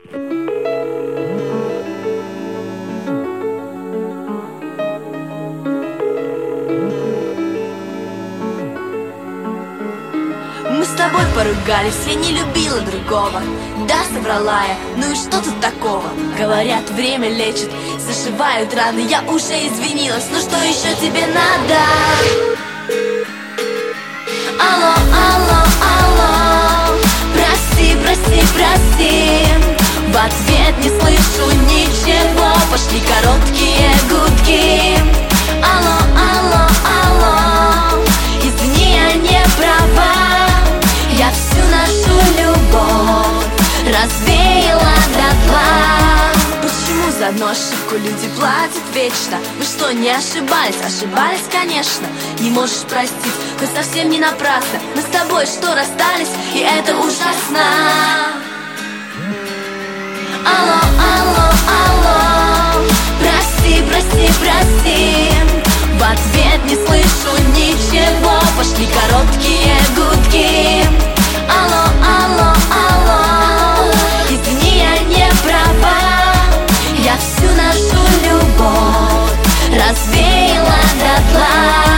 Мы с тобой поругались, я не любила другого. Да, соврала я, ну и что тут такого? Говорят, время лечит, зашивают раны. Я уже извинилась, ну что еще тебе надо? Алло, алло, алло, прости, прости, прости. В ответ не слышу ничего, пошли короткие гудки. Алло, алло, алло, извини, я не права. Я всю нашу любовь развеяла дотла. Почему за одну ошибку люди платят вечно? Мы что, не ошибались? Ошибались, конечно. Не можешь простить, хоть совсем не напрасно. Мы с тобой что, расстались? И это ужасно. Алло, алло, алло, прости, прости, прости. В ответ не слышу ничего, пошли короткие гудки. Алло, алло, алло, извини, я не права. Я всю нашу любовь развеяла дотла.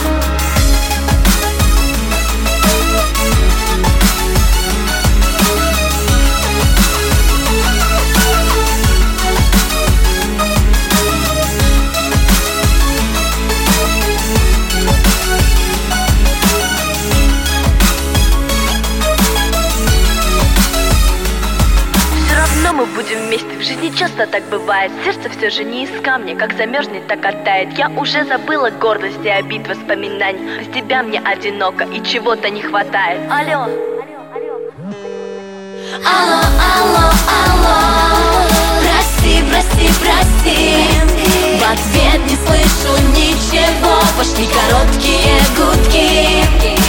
Мы будем вместе, в жизни часто так бывает. Сердце все же не из камня, как замерзнет, так оттает. Я уже забыла гордость и обид воспоминаний. Без тебя мне одиноко и чего-то не хватает. Алло. Алло, алло, алло, прости, прости, прости. В ответ не слышу ничего, пошли короткие гудки.